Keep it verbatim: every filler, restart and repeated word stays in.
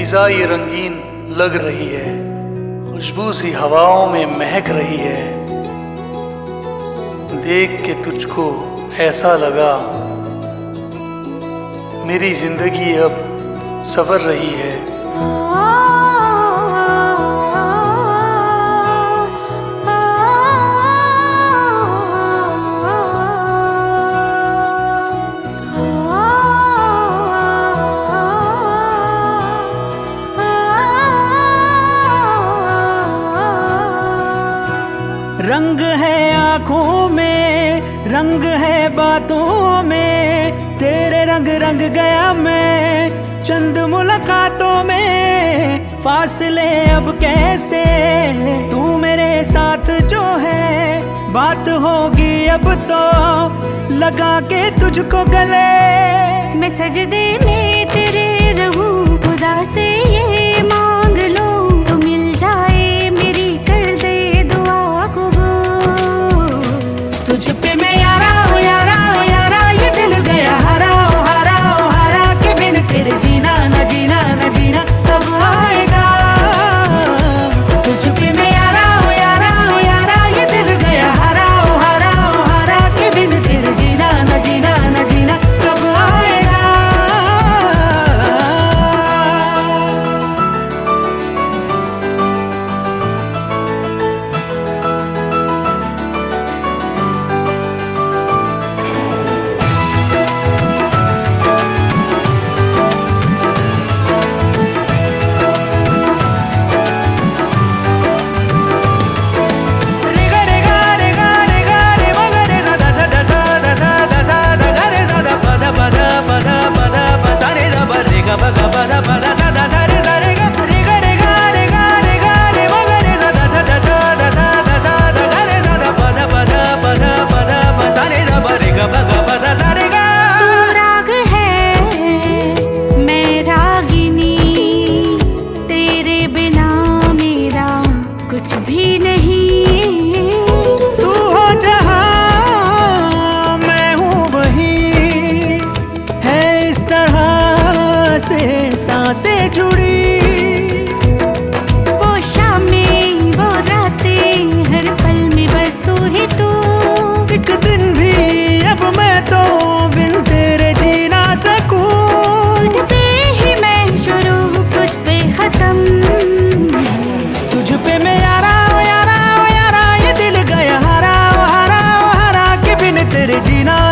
फिजा ये रंगीन लग रही है, खुशबू सी हवाओं में महक रही है। देख के तुझको ऐसा लगा मेरी जिंदगी अब सवर रही है। रंग है आँखों में, रंग है बातों में, तेरे रंग रंग गया मैं चंद मुलाकातों में। फासले अब कैसे, तू मेरे साथ जो है, बात होगी अब तो लगा के तुझको गले। मैं सजदे में तेरे रहूं, खुदा से ये मांग लूं, तो मिल जाए मेरी कर दे दुआ कबूल। तुझ पे मैं यारा हो यारा हो यारा, ये दिल गया हरा हो हरा हो हरा, के बिन तेरे जीना न जीना न जीना कब आएगा। तुझ पे मैं यारा हो यारा हो यारा, ये दिल गया हरा हो हरा हो हरा, के बिन तेरे जीना न जीना न जीना कब आएगा। कुछ भी नहीं, तू हो जहां मैं हूँ वही, है इस तरह से सांसें जुड़ी। वो शामें वो रातें हर पल में बस तू ही तू। एक दिन भी अब मैं तो बिन तेरे जी ना सकूं। तुझ पे ही मैं शुरू, तुझ पे खत्म। तुझ पे मैं यारा हो यारा हो यारा, ये दिल गया हरा हो हरा हो हरा, के बिन तेरे जीना